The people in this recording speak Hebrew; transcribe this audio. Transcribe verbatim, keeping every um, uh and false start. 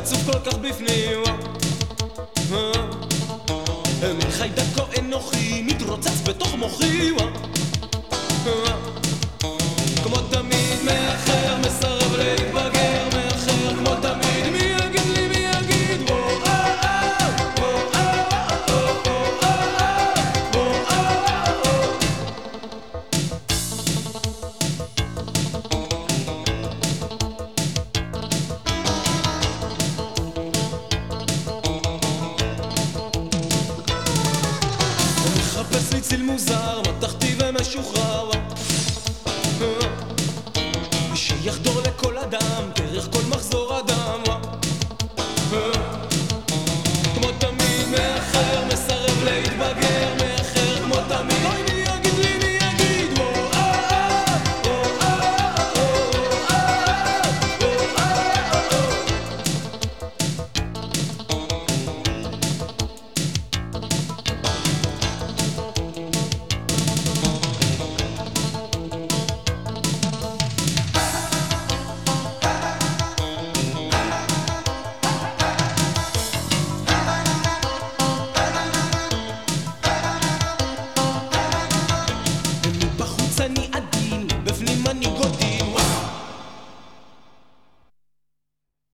עצוב כל כך בפנים. מין חיידק או אנוכי מתרוצץ בתוך מוחי, כמו תמיד מאחר, מסרב להתבגר, מאחר כמו תמיד. מי יגיד לי, מי יגיד? מחפש לי ציל מוזר, מתחתי ומשוחרר,